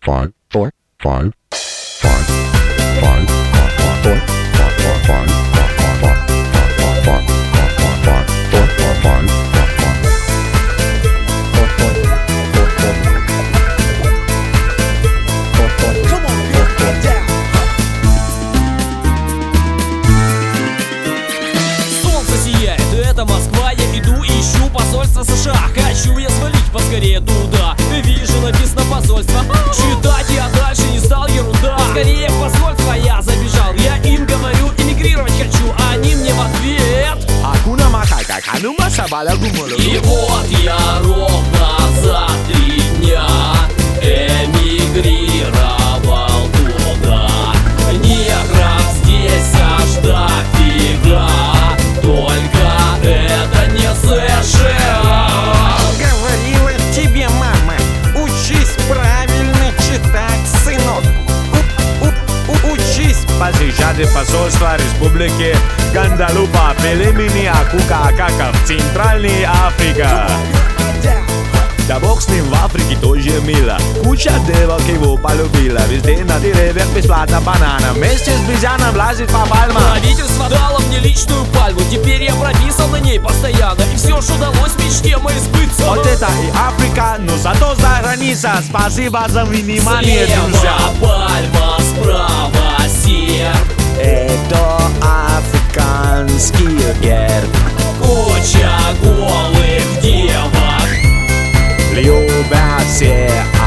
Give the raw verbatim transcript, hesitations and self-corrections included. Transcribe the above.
five, four, five, five, five, four, four, four, five, five, five, five, five, five, four, four, five, Come on, girl, get down. Солнце сияет, это Москва. Я иду и ищу посольство США. Хочу я свалить поскорее туда. Вижу, написано посольство. Читать я дальше не стал, ерунда. Скорее в посольство я забежал. Я им говорю, эмигрировать хочу, а они мне в ответ: Hakuna Matata, Kanuma Sabala Gumolo. и вот я ровно за три дня эмигрировал туда. Негров здесь аж дофига, только это не США. Говорила тебе мама, учись правильно читать, сынок. У, у, у, учись. Passejar de посольства Республики Гандалупа, Пелемини, Акука, Акаков, Центральная Африка. Да бог с ним, в Африке тоже мило. Куча девок его полюбила. Везде на деревьях бесплатно банана. Вместе с бизяном лазит по пальмам. Правительство дало мне личную пальму. Теперь я прописан на ней постоянно. И все, что удалось мечте моей сбыться. Вот это и Африка, но зато за граница. Спасибо за внимание, друзья. Слева пальма, справа серп. Это африканский герб. Куча голых девок. Любят все